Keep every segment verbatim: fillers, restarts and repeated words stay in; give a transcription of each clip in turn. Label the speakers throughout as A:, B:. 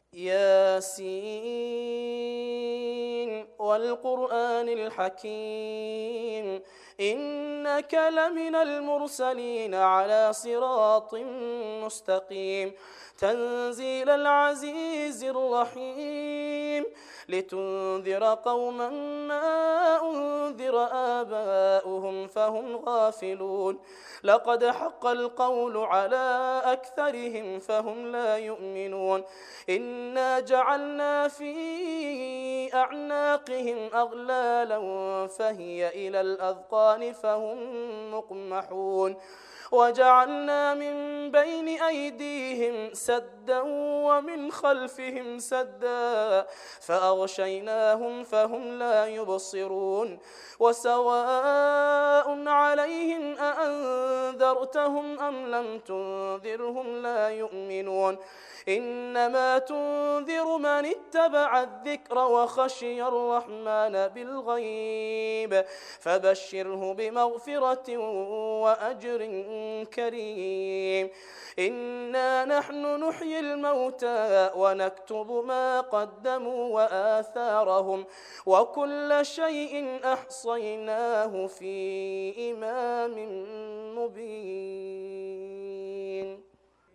A: ياسين والقرآن الحكيم إنك لمن المرسلين على صراط مستقيم تنزيل العزيز الرحيم لتنذر قوما ما أنذر آباؤهم فهم غافلون لقد حق القول على أكثرهم فهم لا يؤمنون إنا جعلنا في أعناقهم أغلالا فهي إلى الأذقان فهم مقمحون وجعلنا من بين أيديهم سدا ومن خلفهم سدا فأغشيناهم فهم لا يبصرون وسواء عليهم أأنذرتهم أم لم تنذرهم لا يؤمنون إنما تنذر من اتبع الذكر وخشي الرحمن بالغيب فبشره بمغفرة وأجر كريم إنا نحن نحيي الموتى ونكتب ما قدموا وآثارهم وكل شيء أحصيناه في إمام مبين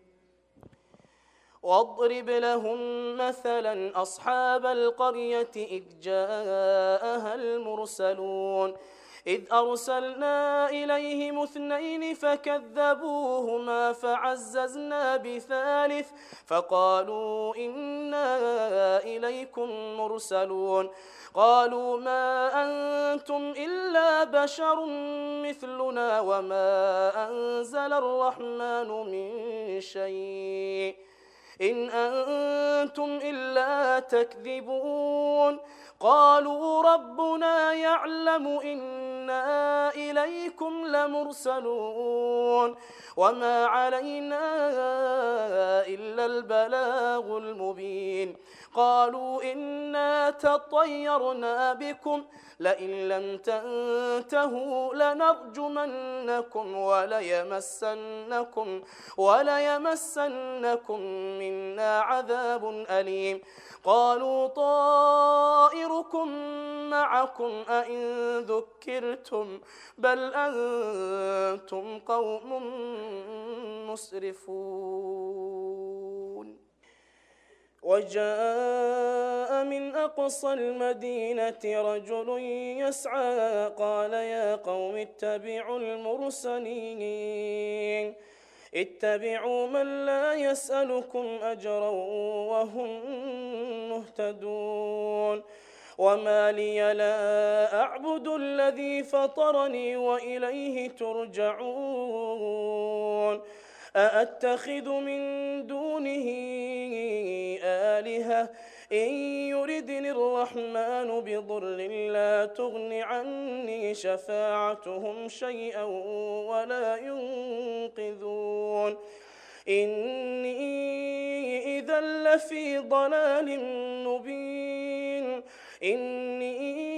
A: واضرب لهم مثلا أصحاب القرية إذ جاءها المرسلون إذ أرسلنا إليهم اثنين فكذبوهما فعززنا بثالث فقالوا إنا إليكم مرسلون قالوا ما أنتم إلا بشر مثلنا وما أنزل الرحمن من شيء إن أنتم إلا تكذبون قالوا ربنا يعلم إنا إليكم لمرسلون وما علينا إلا البلاغ المبين قالوا إنا تطيرنا بكم لئن لم تنتهوا لنرجمنكم وليمسنكم وليمسنكم منا عذاب أليم قالوا طائركم معكم أئن ذكرتم بل أنتم قوم مسرفون وجاء من أقصى المدينة رجل يسعى قال يا قوم اتبعوا المرسلين اتبعوا من لا يسألكم أجرا وهم مهتدون وما لي لا أعبد الذي فطرني وإليه ترجعون أأتخذ من دونه آلهة إن يردني الرحمن بضر لا تغن عني شفاعتهم شيئا ولا ينقذون إني إذا لفي ضلال مبين إني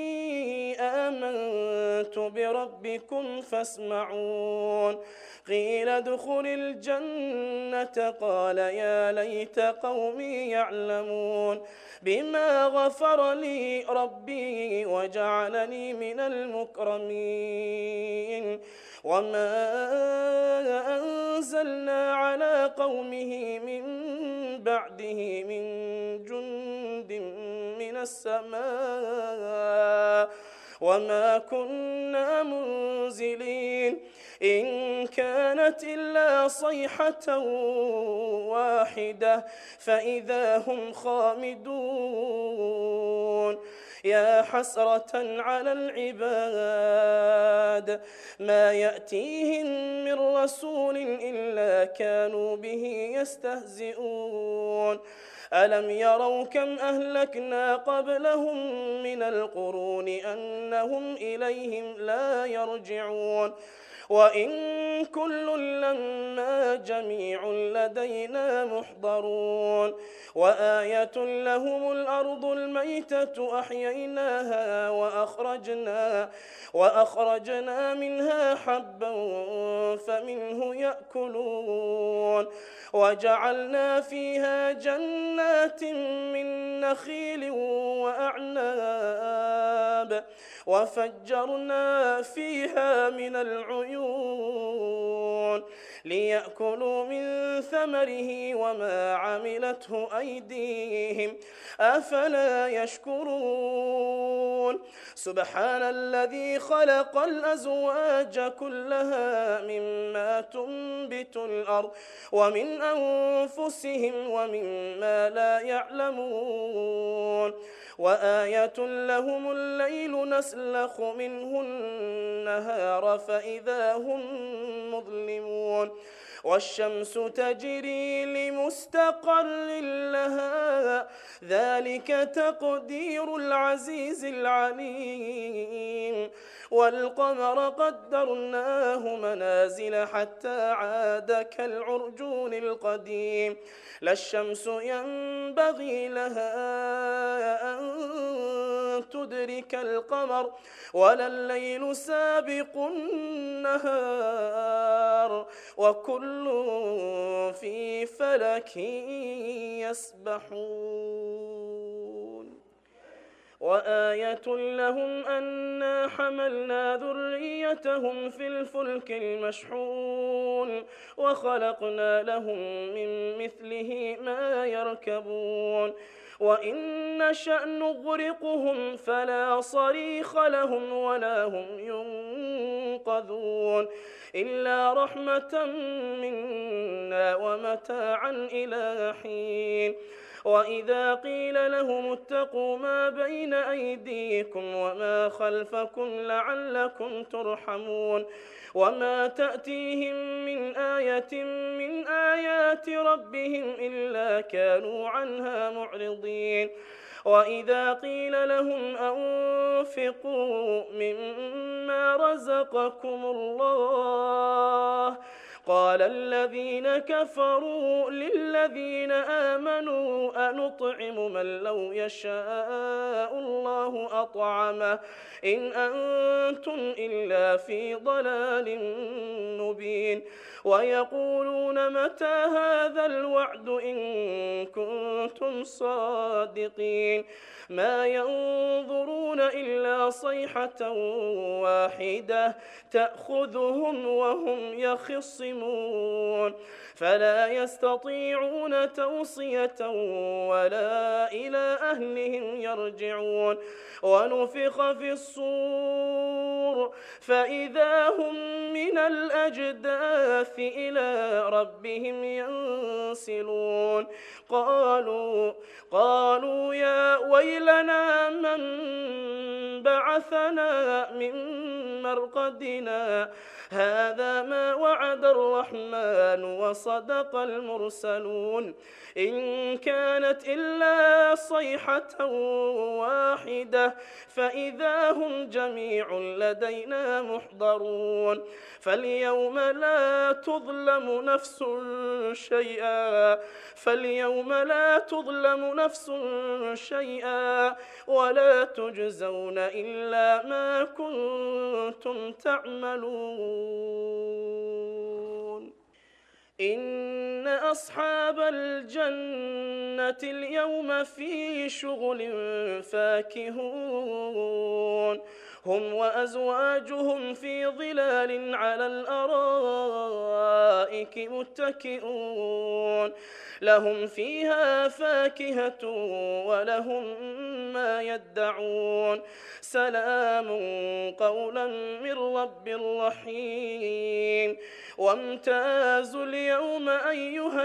A: آمنت بربكم فاسمعون قيل ادخل الجنة قال يا ليت قومي يعلمون بما غفر لي ربي وجعلني من المكرمين وما أنزلنا على قومه من بعده من جند من السماء وما كنا منزلين إن كانت إلا صيحة واحدة فإذا هم خامدون يا حسرة على العباد ما يأتيهم من رسول إلا كانوا به يستهزئون ألم يروا كم أهلكنا قبلهم من القرون أنهم إليهم لا يرجعون وإن كل لما جميع لدينا محضرون وآية لهم الأرض الميتة أحييناها وأخرجنا وأخرجنا منها حبا فمنه يأكلون وجعلنا فيها جنات من نخيل وأعناب وفجرنا فيها من العيون ليأكلوا من ثمره وما عملته أيديهم أفلا يشكرون سبحان الذي خلق الأزواج كلها مما تنبت الأرض ومن أنفسهم ومما لا يعلمون وآية لهم الليل نسلخ منه النهار فإذا هم مظلمون والشمس تجري لمستقر لها ذلك تقدير العزيز العليم والقمر قدرناه منازل حتى عاد كالعرجون القديم لا الشمس ينبغي لها أن تدرك القمر ولا الليل سابق النهار وكل في فلك يسبحون وآية لهم أنا حملنا ذريتهم في الفلك المشحون وخلقنا لهم من مثله ما يركبون وإن نشأ نغرقهم فلا صريخ لهم ولا هم ينقذون إلا رحمة منا ومتاعا إلى حين وإذا قيل لهم اتقوا ما بين أيديكم وما خلفكم لعلكم ترحمون وما تأتيهم من آية من آيات ربهم إلا كانوا عنها معرضين وإذا قيل لهم أنفقوا مما رزقكم الله قال الذين كفروا للذين آمنوا أنطعم من لو يشاء الله أطعمه إن أنتم إلا في ضلال مبين ويقولون متى هذا الوعد إن كنتم صادقين ما ينظرون إلا صيحة واحدة تأخذهم وهم يخصمون فلا يستطيعون توصية ولا إلى أهلهم يرجعون ونفخ في الصور فإذا هم من الأجداث إلى ربهم ينسلون قالوا قالوا يا ويلنا من بعثنا من مرقدنا هذا ما وعد الرحمن وصدق المرسلون إن كانت إلا صيحة واحدة فإذا هم جميع لدينا محضرون فاليوم لا تظلم نفس شيئا فاليوم لا تظلم نفس شيئا ولا تجزون إلا ما كنتم تعملون إن أصحاب الجنة اليوم في شغل فاكهون هم وأزواجهم في ظلال على الأرائك متكئون لهم فيها فاكهة ولهم ما يدعون سلام قولا من رب رحيم وامتازوا اليوم أيها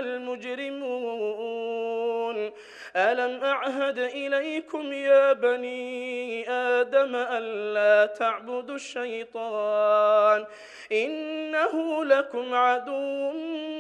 A: المجرمون ألم أعهد إليكم يا بني آدم ألا تعبدوا الشيطان إنه لكم عدو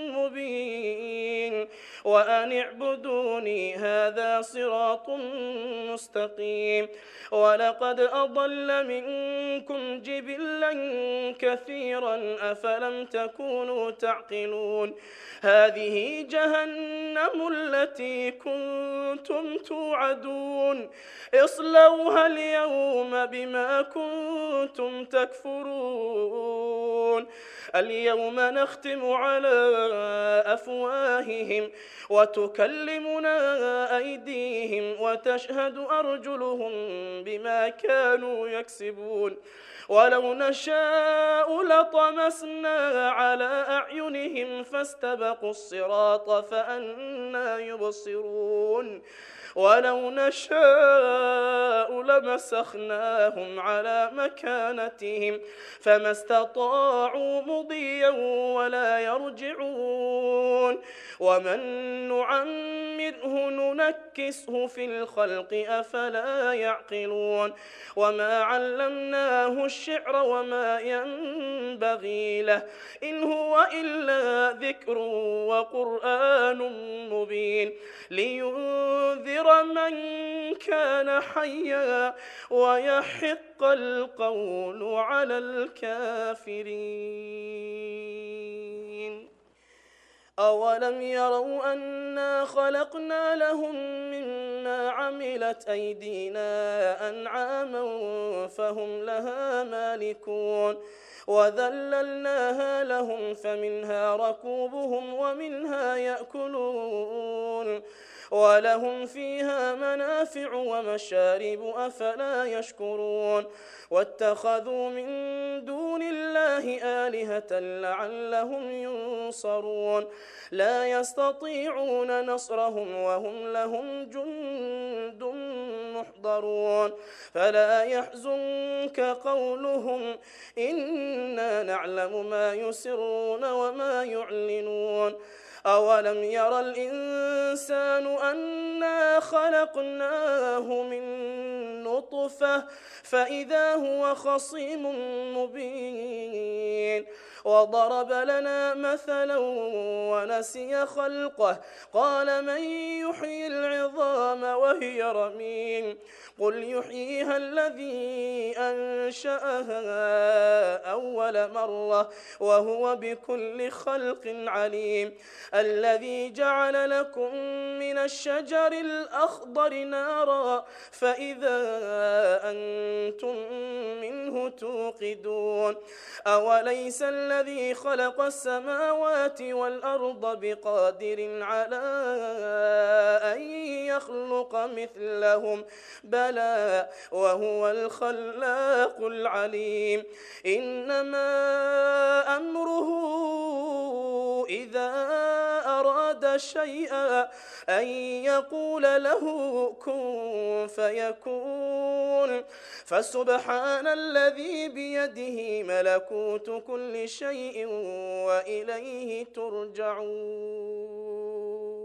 A: مبين وأن اعبدوني هذا صراط مستقيم ولقد أضل منكم جبلا كثيرا أفلم تكونوا تعقلون هذه جهنم التي كنتم كنتم توعدون اصلوها اليوم بما كنتم تكفرون اليوم نختم على أفواههم وتكلمنا أيديهم وتشهد أرجلهم بما كانوا يكسبون ولو نشاء لطمسنا على أعينهم فاستبقوا الصراط فأنى يبصرون ولو نشاء لمسخناهم على مكانتهم فما استطاعوا مضيا ولا يرجعون ومن نعمره ننكسه في الخلق أفلا يعقلون وما علمناه الشعر وما ينبغي له إن هو إلا ذكر وقرآن مبين لينذر من كان حيا ويحق القول على الكافرين أولم يروا أنا خلقنا لهم مما عملت أيدينا أنعاما فهم لها مالكون وذللناها لهم فمنها ركوبهم ومنها يأكلون ولهم فيها منافع ومشارب أفلا يشكرون واتخذوا من دون الله آلهة لعلهم ينصرون لا يستطيعون نصرهم وهم لهم جند محضرون فلا يحزنك قولهم إنا نعلم ما يسرون وما يعلنون أولم ير الإنسان أنا خلقناه من نطفة فإذا هو خصيم مبين وضرب لنا مثلا ونسي خلقه قال من يحيي العظام وهي رميم قل يحييها الذي أنشأها أول مرة وهو بكل خلق عليم الذي جعل لكم من الشجر الأخضر نارا فإذا أنتم منه توقدون أوليس الذي خلق السماوات والأرض بقادر على أن يخلق مثلهم بلى وهو الخلاق العليم إنما أمره إذا أراد شيئا أن يقول له كن فيكون فسبحان الذي بيده ملكوت كل شيء وإليه ترجعون.